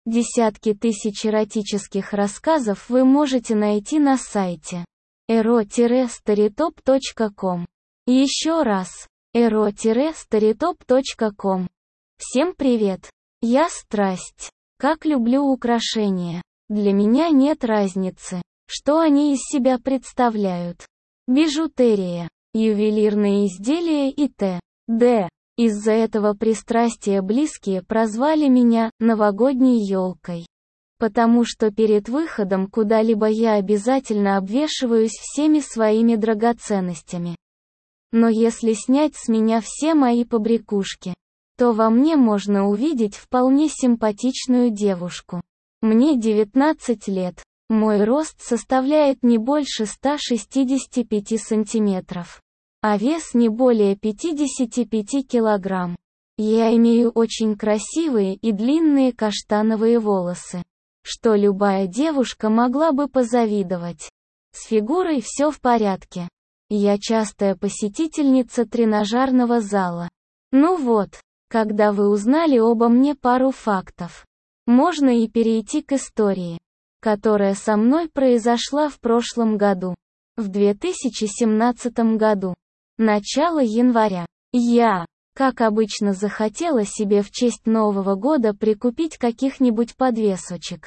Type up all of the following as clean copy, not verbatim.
Десятки тысяч эротических рассказов вы можете найти на сайте ero-storytop.com. Еще раз, ero-storytop.com. Всем привет! Я Страсть. Как люблю украшения. Для меня нет разницы, что они из себя представляют. Бижутерия, ювелирные изделия и т.д. Из-за этого пристрастия близкие прозвали меня «новогодней елкой». Потому что перед выходом куда-либо я обязательно обвешиваюсь всеми своими драгоценностями. Но если снять с меня все мои побрякушки, то во мне можно увидеть вполне симпатичную девушку. Мне 19 лет, мой рост составляет не больше 165 сантиметров. А вес не более 55 килограмм. Я имею очень красивые и длинные каштановые волосы, что любая девушка могла бы позавидовать. С фигурой все в порядке. Я частая посетительница тренажерного зала. Ну вот, когда вы узнали обо мне пару фактов, можно и перейти к истории, которая со мной произошла в прошлом году, в 2017 году. Начало января. Я, как обычно, захотела себе в честь Нового года прикупить каких-нибудь подвесочек,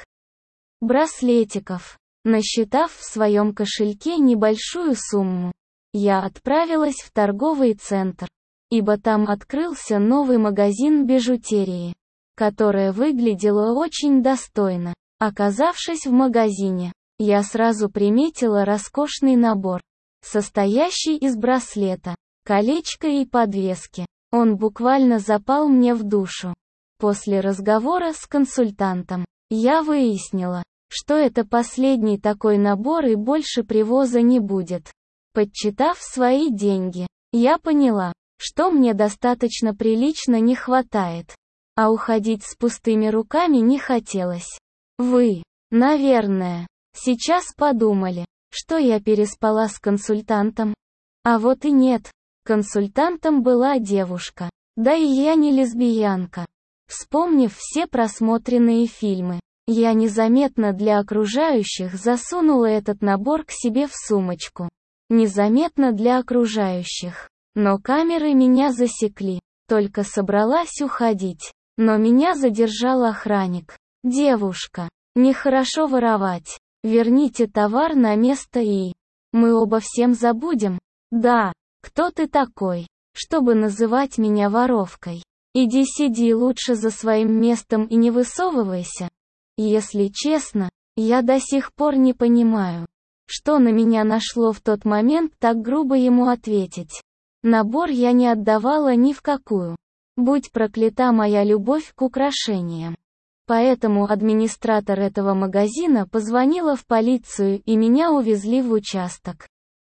браслетиков. Насчитав в своем кошельке небольшую сумму, я отправилась в торговый центр, ибо там открылся новый магазин бижутерии, которая выглядела очень достойно. Оказавшись в магазине, я сразу приметила роскошный набор, состоящий из браслета, колечка и подвески. Он буквально запал мне в душу. После разговора с консультантом, я выяснила, что это последний такой набор и больше привоза не будет. Подсчитав свои деньги, я поняла, что мне достаточно прилично не хватает. А уходить с пустыми руками не хотелось. Вы, наверное, сейчас подумали, что я переспала с консультантом. А вот и нет. Консультантом была девушка. Да и я не лесбиянка. Вспомнив все просмотренные фильмы, я незаметно для окружающих засунула этот набор к себе в сумочку. Незаметно для окружающих. Но камеры меня засекли. Только собралась уходить. Но меня задержал охранник. Девушка, нехорошо воровать. Верните товар на место и... Мы оба всем забудем. Да, кто ты такой, чтобы называть меня воровкой? Иди сиди лучше за своим местом и не высовывайся. Если честно, я до сих пор не понимаю, что на меня нашло в тот момент так грубо ему ответить. Набор я не отдавала ни в какую. Будь проклята моя любовь к украшениям. Поэтому администратор этого магазина позвонила в полицию и меня увезли в участок.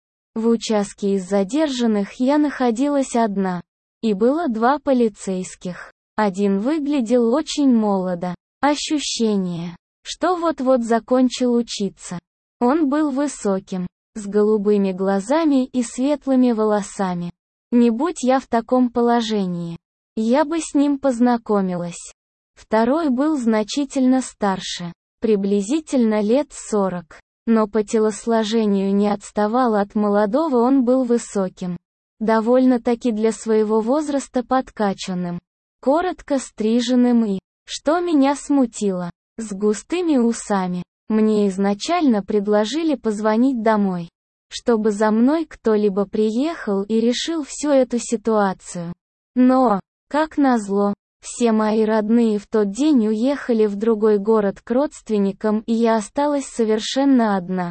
В участке из задержанных я находилась одна. И было два полицейских. Один выглядел очень молодо. Ощущение, что вот-вот закончил учиться. Он был высоким, с голубыми глазами и светлыми волосами. Не будь я в таком положении, я бы с ним познакомилась. Второй был значительно старше, приблизительно лет 40, но по телосложению не отставал от молодого, он был высоким, довольно-таки для своего возраста подкачанным, коротко стриженным и, что меня смутило, с густыми усами. Мне изначально предложили позвонить домой, чтобы за мной кто-либо приехал и решил всю эту ситуацию. Но, как назло, все мои родные в тот день уехали в другой город к родственникам, и я осталась совершенно одна.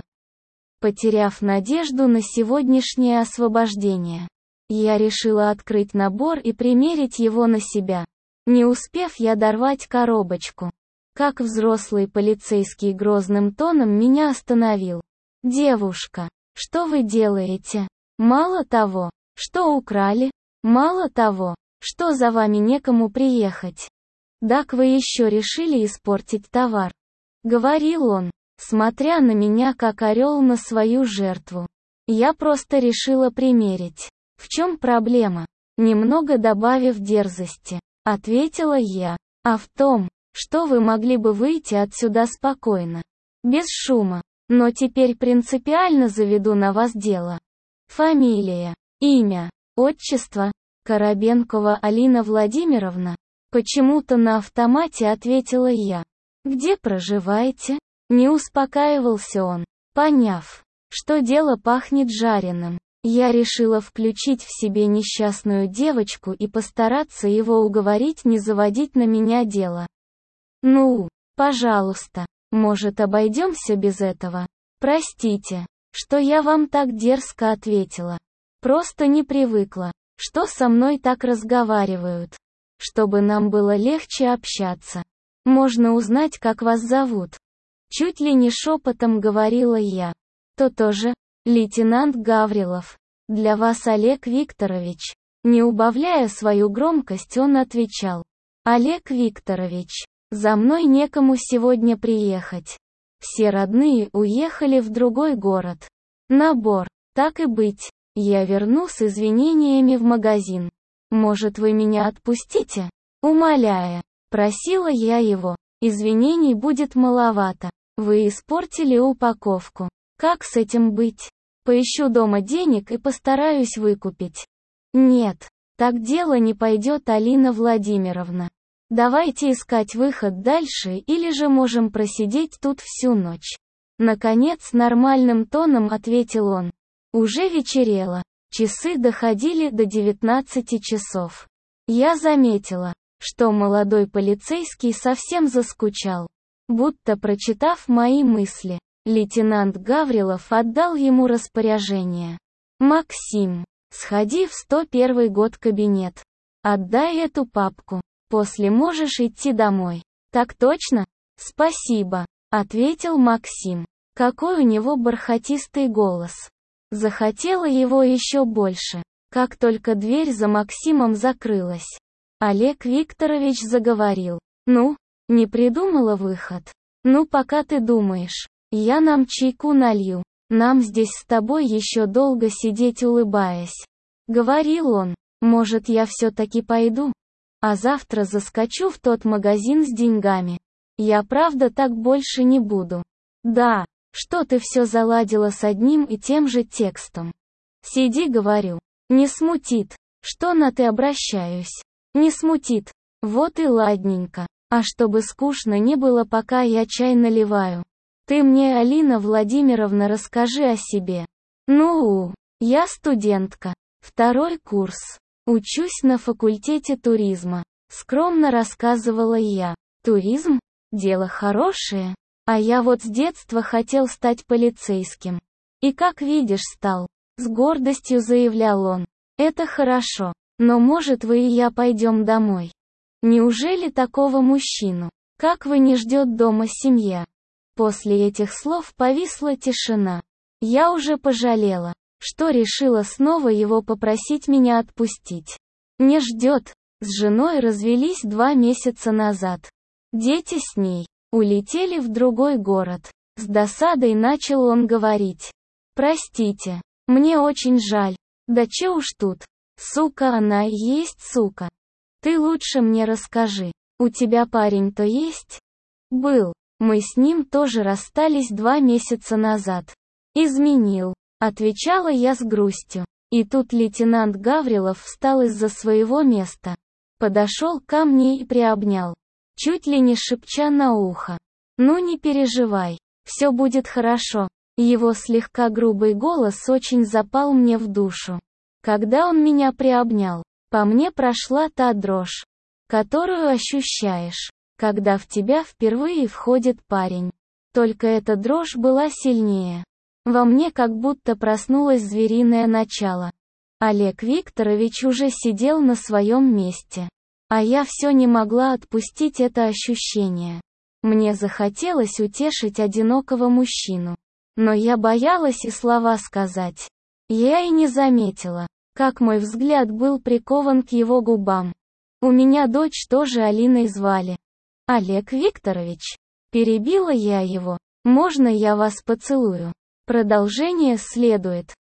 Потеряв надежду на сегодняшнее освобождение, я решила открыть набор и примерить его на себя. Не успев я дорвать коробочку, как взрослый полицейский грозным тоном меня остановил. «Девушка, что вы делаете? Мало того, что украли, мало того, что за вами некому приехать. Так вы еще решили испортить товар», — говорил он, смотря на меня как орел на свою жертву. Я просто решила примерить. В чем проблема? Немного добавив дерзости, ответила я. А в том, что вы могли бы выйти отсюда спокойно, без шума. Но теперь принципиально заведу на вас дело. Фамилия, имя, отчество, Коробенкова Алина Владимировна. Почему-то на автомате ответила я. Где проживаете? Не успокаивался он. Поняв, что дело пахнет жареным, я решила включить в себе несчастную девочку и постараться его уговорить не заводить на меня дело. Ну, пожалуйста, может, обойдемся без этого? Простите, что я вам так дерзко ответила. Просто не привыкла, что со мной так разговаривают. Чтобы нам было легче общаться. Можно узнать, как вас зовут? Чуть ли не шепотом говорила я. То тоже, лейтенант Гаврилов. Для вас Олег Викторович. Не убавляя свою громкость, он отвечал. Олег Викторович, за мной некому сегодня приехать. Все родные уехали в другой город. Набор, так и быть. Я верну с извинениями в магазин. Может, вы меня отпустите? Умоляя, просила я его. Извинений будет маловато. Вы испортили упаковку. Как с этим быть? Поищу дома денег и постараюсь выкупить. Нет, так дело не пойдет, Алина Владимировна. Давайте искать выход дальше, или же можем просидеть тут всю ночь. Наконец, нормальным тоном ответил он. Уже вечерело. Часы доходили до 19 часов. Я заметила, что молодой полицейский совсем заскучал. Будто прочитав мои мысли, лейтенант Гаврилов отдал ему распоряжение. «Максим, сходи в 101 год кабинет. Отдай эту папку. После можешь идти домой». «Так точно? Спасибо», — ответил Максим. Какой у него бархатистый голос. Захотела его еще больше. Как только дверь за Максимом закрылась, Олег Викторович заговорил. «Ну, не придумала выход? Ну, пока ты думаешь, я нам чайку налью. Нам здесь с тобой еще долго сидеть, улыбаясь». Говорил он. «Может, я все-таки пойду? А завтра заскочу в тот магазин с деньгами. Я правда так больше не буду». «Да, что ты все заладила с одним и тем же текстом? Сиди, говорю. Не смутит, что на ты обращаюсь. Не смутит. Вот и ладненько. А чтобы скучно не было, пока я чай наливаю. Ты мне, Алина Владимировна, расскажи о себе». «Ну, я студентка. 2-й курс. Учусь на факультете туризма», — скромно рассказывала я. «Туризм? Дело хорошее. А я вот с детства хотел стать полицейским. И как видишь, стал». С гордостью заявлял он. «Это хорошо. Но может, вы и я пойдем домой? Неужели такого мужчину, как вы, не ждет дома семья?» После этих слов повисла тишина. Я уже пожалела, что решила снова его попросить меня отпустить. Не ждет. С женой развелись 2 месяца назад. Дети с ней улетели в другой город. С досадой начал он говорить. «Простите, мне очень жаль. Да че уж тут. Сука она и есть сука. Ты лучше мне расскажи, у тебя парень-то есть?» «Был. Мы с ним тоже расстались 2 месяца назад. Изменил», — отвечала я с грустью. И тут лейтенант Гаврилов встал из-за своего места. Подошел ко мне и приобнял, чуть ли не шепча на ухо. «Ну не переживай, все будет хорошо». Его слегка грубый голос очень запал мне в душу. Когда он меня приобнял, по мне прошла та дрожь, которую ощущаешь, когда в тебя впервые входит парень. Только эта дрожь была сильнее. Во мне как будто проснулось звериное начало. Олег Викторович уже сидел на своем месте. А я все не могла отпустить это ощущение. Мне захотелось утешить одинокого мужчину. Но я боялась и слова сказать. Я и не заметила, как мой взгляд был прикован к его губам. У меня дочь тоже Алиной звали. «Олег Викторович», — перебила я его, — «можно я вас поцелую? Продолжение следует».